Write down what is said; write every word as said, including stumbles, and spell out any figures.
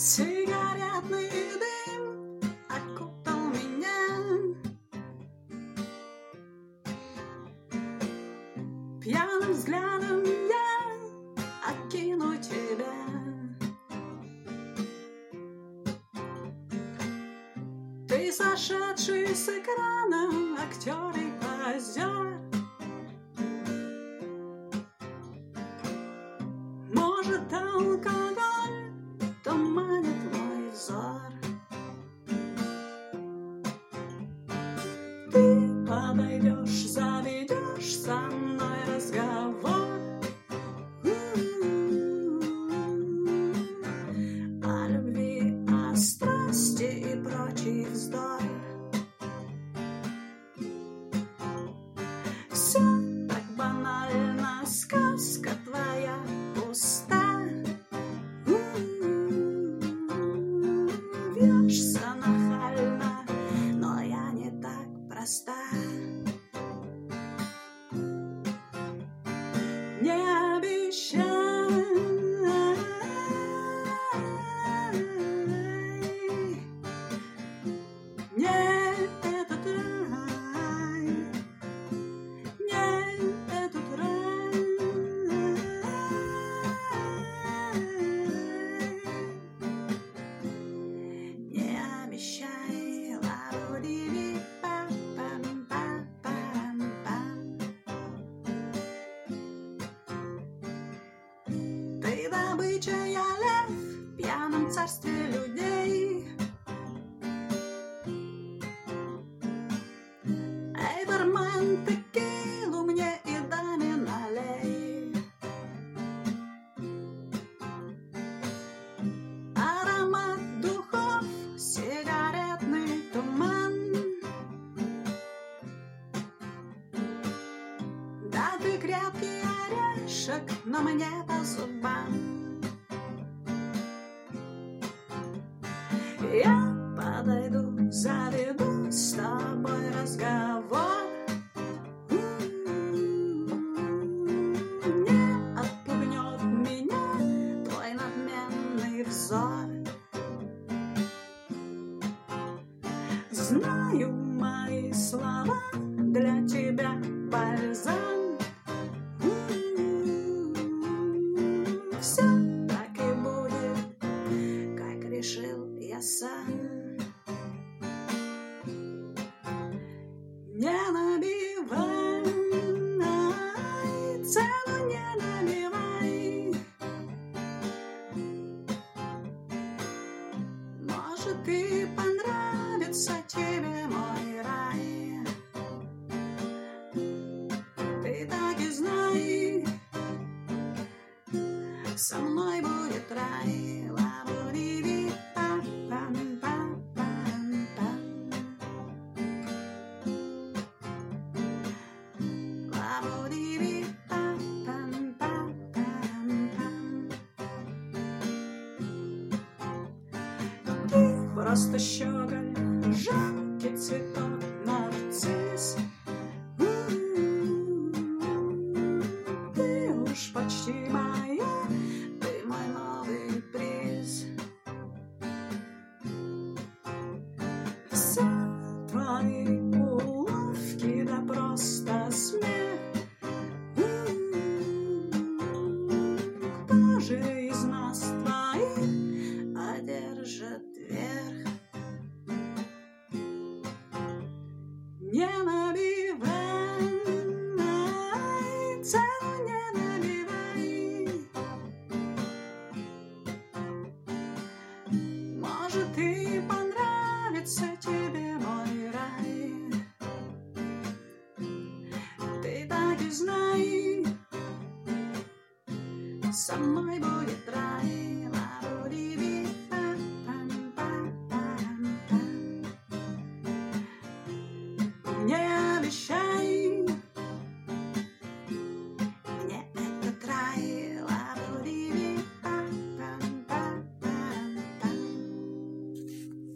Сигаретный дым окутал меня. Пьяным взглядом я окину тебя. Ты сошедший с экрана актер и позер. Может, алкоголь туманит мой взор. Ты подойдешь, заведешь со мной разговор о любви, о страсти и прочий вздор. Все так банально, сказка твоя пуста. Вьешься нахально, но я не так проста. Не обещай, не этот рай, не этот рай. Не обещай, ла-ду-ди-ди, па-пам-па-пам-пам. Ты добыча, я лев в пьяном царстве людей. Эй, бармен, текилу мне и даме налей. Аромат духов, сигаретный туман. Да ты крепкий орешек, но мне по зубам. Я подойду, заведу с тобой разговор. Не отпугнет меня твой надменный взор. Знаю, мои слова для тебя бальзам. Все так и будет, как решил я сам. Не набивай цену, не набивай. Может, и понравится тебе мой рай. Ты так и знай, со мной будет рай. Ла-бу-ди-ди, па-пам-па-пам-пам. Ла-бу-ди-ди, па-пам-па-пам-пам. Ты просто щеголь, жалкий цветок, нарцисс. Ты уж почти моя, ты мой новый приз. Все твои уловки, да просто смех. Кто же из нас твоих одержит верх? Не набивай цену, не набивай. Может, и понравится тебе мой рай. Ты так и знай, со мной будет рай.